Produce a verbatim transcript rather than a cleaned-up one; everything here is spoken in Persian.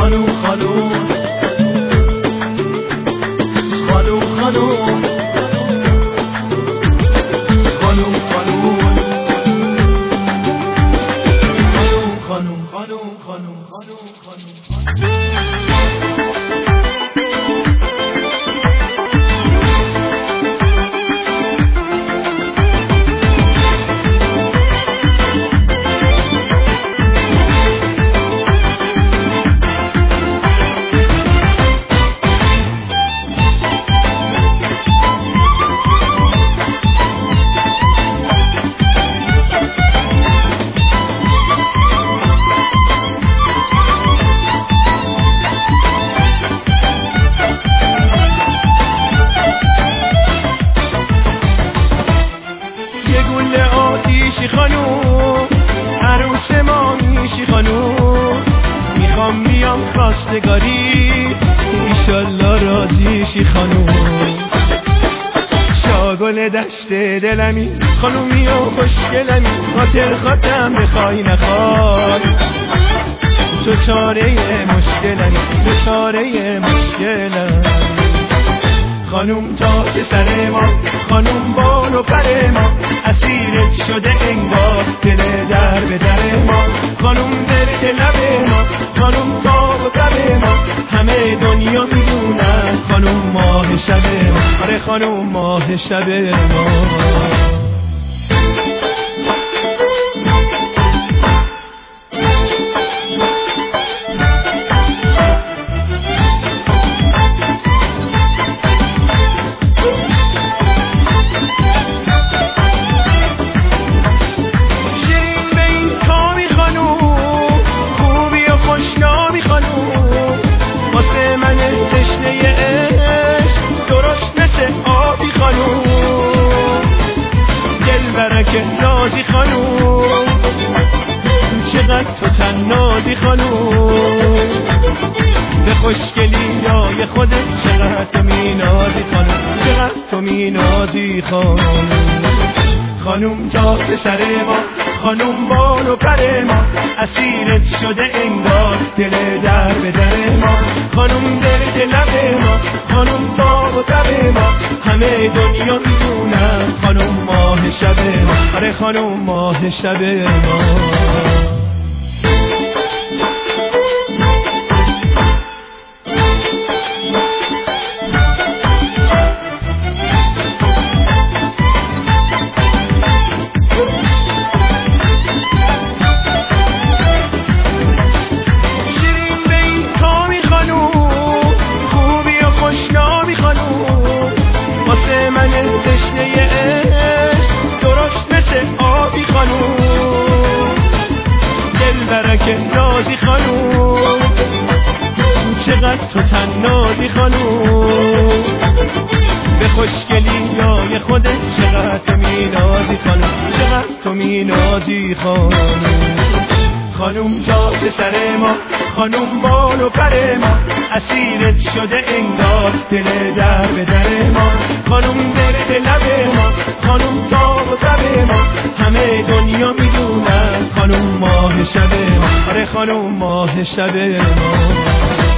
خانوم خانوم خانوم خانوم خانوم خانوم خانوم خانوم خانوم عروس ما میشی خانوم، میخوام بیام خواستگاری ایشالله راضیشی خانوم. شاگل دشت دلمی خانومی و خوشگلمی، خاطر خاطرم بخوای نخوای، تو چاره مشکلمی، تو چاره مشکلم. خانوم تاج سر ما، خانوم بال و پر ما، اسیرت شده انگار دل در به در ما. خانوم دل لب ما، خانوم تاب و تب ما، همه دنیا میدونن خانوم ماه شب ما. آره خانوم ماه شب ما. نازی خانوم چقدر تو تنازی خانوم، به خوشگلی یای خودت چقدر تو مینازی خانوم، چقدر تو مینازی خانوم. خانوم تاج سر ما، خانوم بال و پر ما، اسیرت شده انگار دل در به در ما. خانوم دل لب ما، خانوم تاب و تب ما، همه دنیا میدونن خانوم ماه شب ما. آره خانوم ماه شب ما. نازی خانوم چقدر تو تنازی خانوم، به خوشگلی یای خودت چقدر تو مینازی خانوم، چقدر تو مینازی خانوم. خانوم تاج سر ما، خانوم بال و پر ما، اسیرت شده انگار دل در به در ما. خانوم دل لب ما، خانوم تاب و تب ما، همه دنیا میدونن خانوم ماه شب ما. آره خانوم ماه شب ما.